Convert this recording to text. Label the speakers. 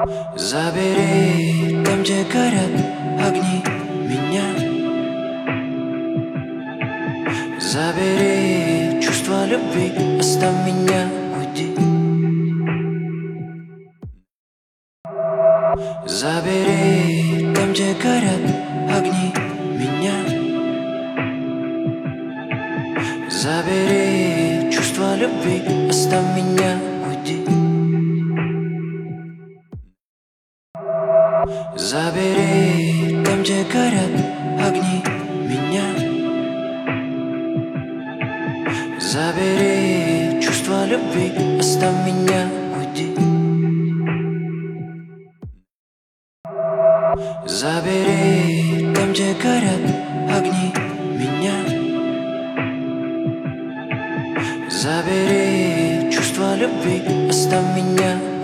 Speaker 1: Забери там, где горят огни, меня. Забери чувство любви, оставь меня, уйди. Забери там, где горят огни, меня. Забери чувство любви, оставь меня, уйди. Забери там, где горят огни, меня. Забери чувство любви, оставь меня, уйди. Забери там, где горят огни, меня. Забери чувство любви, оставь меня.